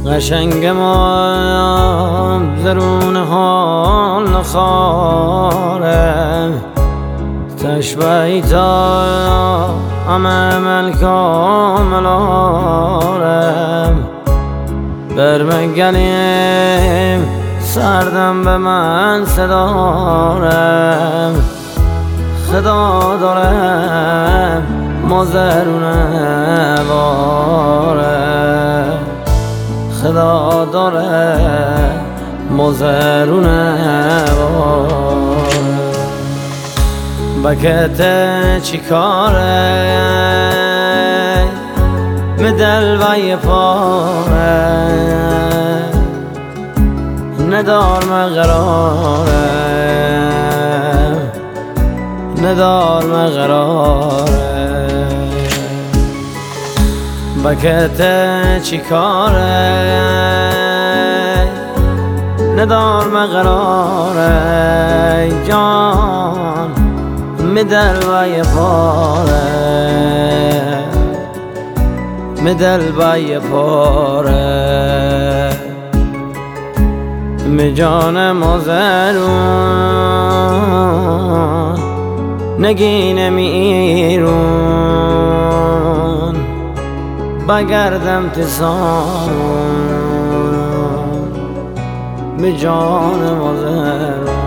قشنگ ما درون حال نخاره تشبهی تا همه ملکاملارم برمگلیم سردم به من صدارم خدا دارم مزرونه باره خدا داره مزرونه باره بکته چی کاره مدل و یه پاره ندار مقراره ندار مقراره بکته چی کاره ندار مقراره جان مدل و یه پاره مدل و یه پاره می جان مزرون نگین میرون بگردم تسان می جان مزرون